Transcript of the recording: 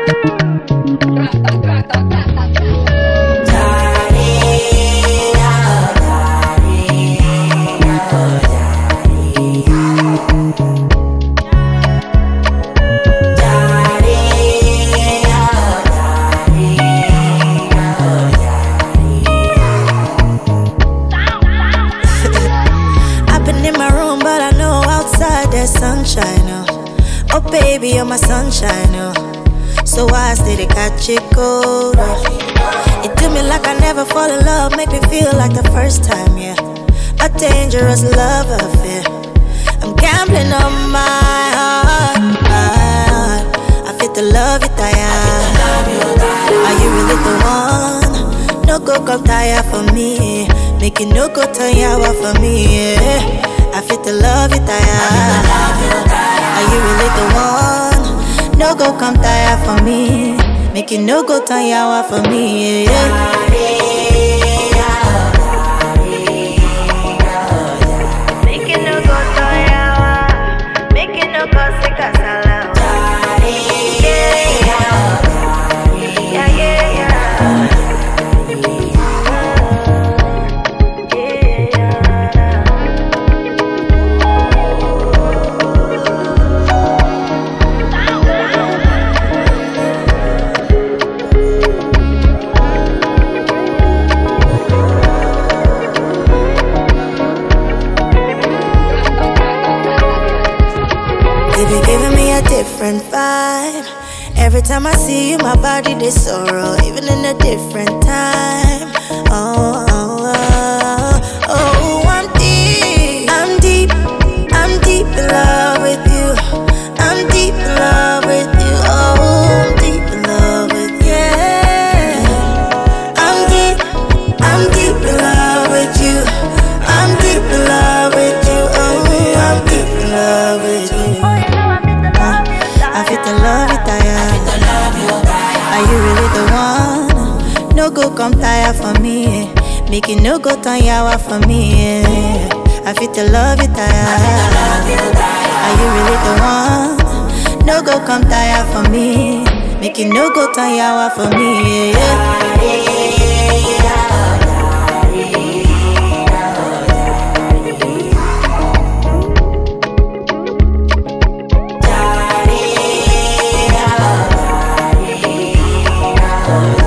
Sunshine, oh baby, you're my sunshine, oh. So why still they catch it cold, oh. It do me like I never fall in love, make me feel like the first time, yeah. A dangerous love affair. I'm gambling on my heart. I feel the love you tire. Are you really the one? No go come tire for me. Make it no go turn yawa for me, yeah. I feel the love you tire. Are you really the one? No go come tire for me. Make it no go turn yawa for me, yeah. Make it no go turn yawa. Make it no go sick as a you be giving me a different vibe. Every time I see you, my body they sorrow, even in a different time. Oh, oh, oh, oh, I'm deep in love with you. I'm deep in love with you. Oh, I'm deep in love with you. Yeah. I'm deep in love with you. I'm deep in love with you. Oh, I'm deep in love with you. I feel the love you tire. Are you really the one? No go come tire for me. Make it no go turn yawa for me. I feel the love you tire. Are you really the one? No go come tire for me. Make it no go turn yawa for me. Oh,